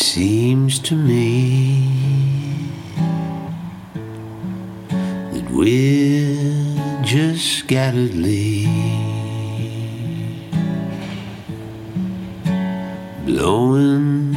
seems to me that we're just scattered leaves blowing